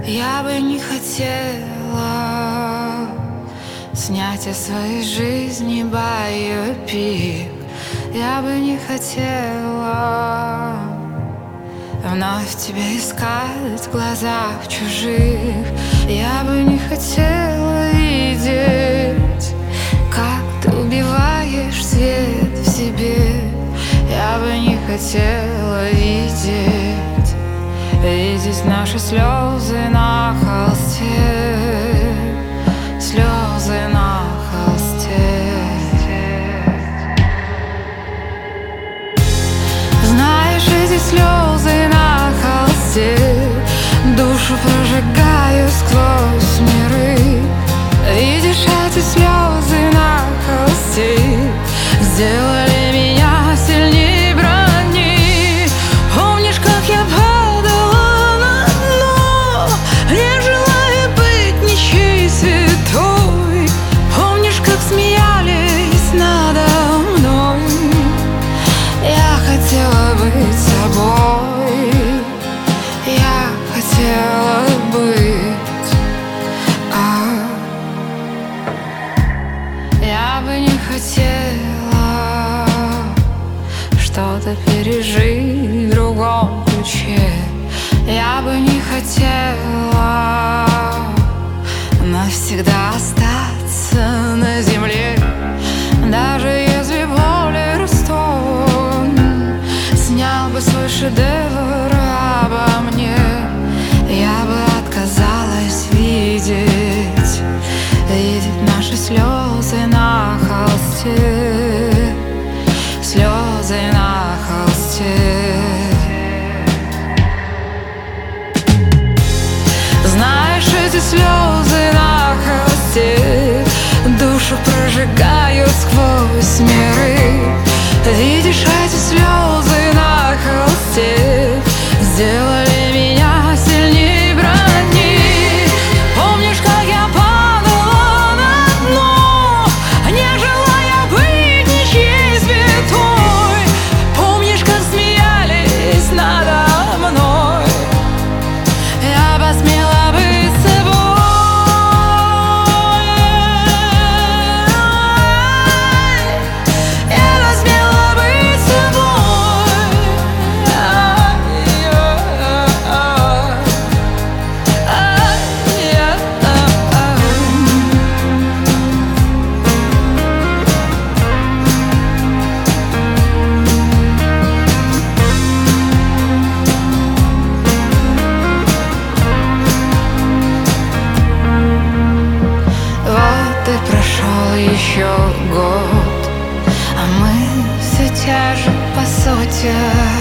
Я бы не хотела снять о своей жизни байопик. Я бы не хотела вновь тебя искать в глазах чужих. Я бы не хотела видеть, как ты убиваешь свет в себе. Я бы не хотела видеть наши слезы на холсте, слезы на холсте. Знаешь, эти слезы на холсте душу прожигают сквозь миры. Видишь, эти слезы на холсте сделали меня сильнее брони. Помнишь, как я падала на дно, не желая быть ничьей святой? Помнишь, как смеялись надо мной? Я хотела быть собой, я хотела быть, я бы не хотела что-то пережить в другом ключе. Я бы не хотела навсегда остаться на земле. Даже если более Ростов снял бы свой шедевр обо мне, я бы отказалась видеть наши слезы на холсте, слезы на холсте. Знаешь, эти слезы на холсте душу прожигают сквозь миры. Видишь, эти слезы на холсте сделали меня сильнее брони. Помнишь, как я падала на дно, не желая быть ничьей святой? Помнишь, как смеялись надо мной? Я посмела быть собой, я посмела быть собой. Вот и прошел еще год, а мы все те же по сути.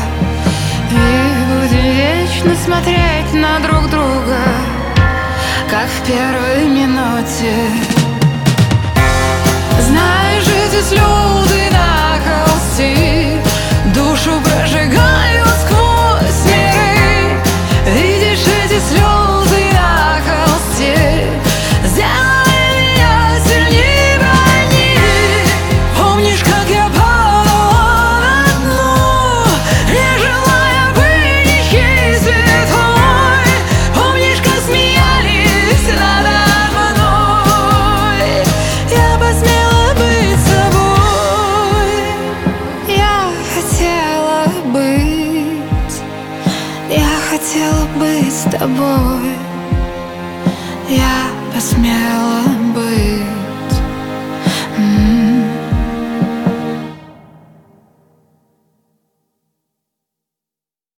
И будем вечно смотреть на друг друга, как в первой минуте. Знаешь, эти слезы на холсте душу прожигают сквозь миры. Видишь, эти слезы на холсте сделали меня сильнее брони. Помнишь, как я падала на дно, не желая быть ничьей святой? Помнишь, как смеялись надо мной? Я посмела быть собой, я хотела быть, я хотела быть с тобой, я посмела